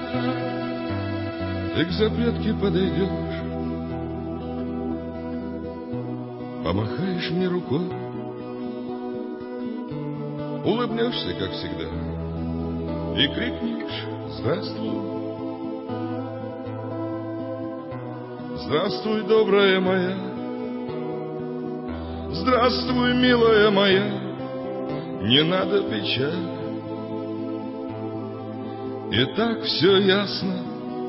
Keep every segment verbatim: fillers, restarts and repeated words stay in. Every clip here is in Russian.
Ты к запретке подойдешь, помахаешь мне рукой, улыбнешься, как всегда, и крикнешь: здравствуй. Здравствуй, добрая моя, здравствуй, милая моя, не надо печаль. И так все ясно.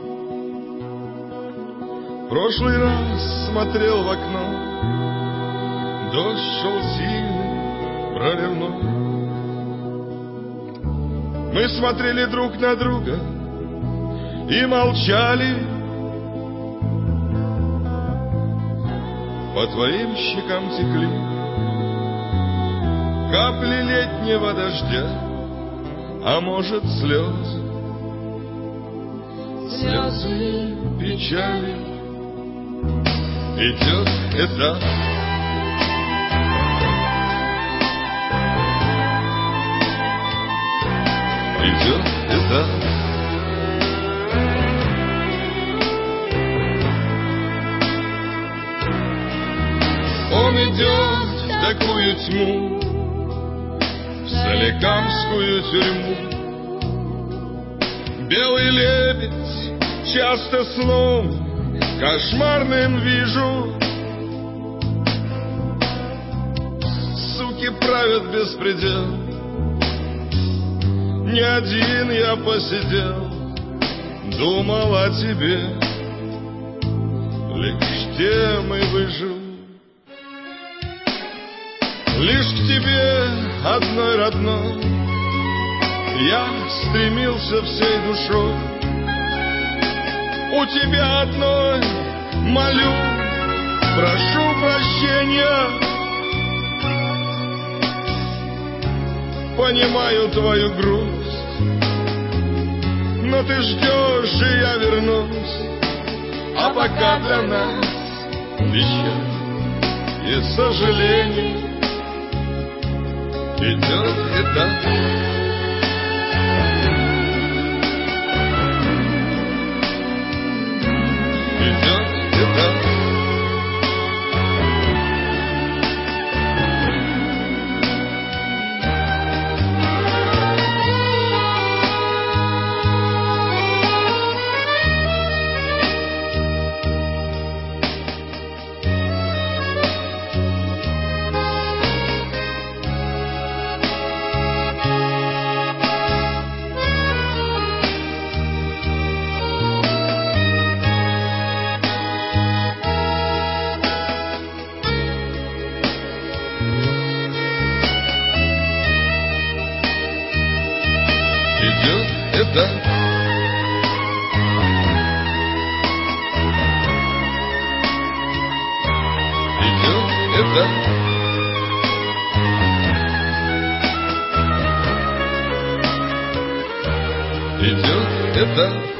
Прошлый раз смотрел в окно, дождь шел сильный, проливной. Мы смотрели друг на друга и молчали. По твоим щекам текли капли летнего дождя, а может, слезы, слезы печали. Идет этап, идет этап. Он идет в такую тьму, в Соликамскую тюрьму. Белый лебедь часто сном кошмарным вижу. Суки правят беспредел, не один я посидел, думал о тебе, лишь тем и выжил. Лишь к тебе, одной родной, я стремился всей душой. У тебя одной молю, прошу прощения. Понимаю твою грусть, но ты ждешь, и я вернусь. А пока для нас печаль и сожаление. Идет этап, идет этап. Этап. Идет этап. Идет этап.